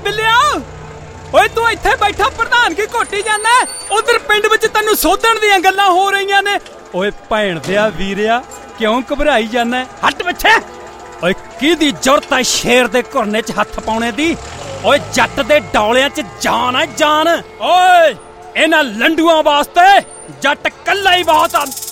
ਬਿੱਲਿਆ ਓਏ ਤੂੰ ਇੱਥੇ ਬੈਠਾ ਪ੍ਰਧਾਨਗੀ ਘੋਟੀ ਜਾਂਦਾ, ਉਧਰ ਪਿੰਡ ਵਿੱਚ ਤੈਨੂੰ ਸੋਧਣ ਦੀਆਂ ਗੱਲਾਂ ਹੋ ਰਹੀਆਂ ਨੇ। ਓਏ ਭੈਣ ਦਿਆ ਵੀਰਿਆ ਕਿਉਂ ਘਬਰਾਈ ਜਾਂਦਾ? ਹੱਟ ਪਿੱਛੇ। ਓਏ ਕਿਹਦੀ ਜ਼ਰੂਰਤ ਹੈ ਸ਼ੇਰ ਦੇ ਘੁਰਨੇ 'ਚ ਹੱਥ ਪਾਉਣੇ ਦੀ? ਓਏ ਜੱਟ ਦੇ ਡੌਲਿਆਂ 'ਚ ਜਾਨ ਹੈ ਜਾਨ। ਓਏ ਇਹਨਾਂ ਲੰਡੂਆਂ ਵਾਸਤੇ ਜੱਟ ਕੱਲਾ ਹੀ ਬਹੁਤ ਆ।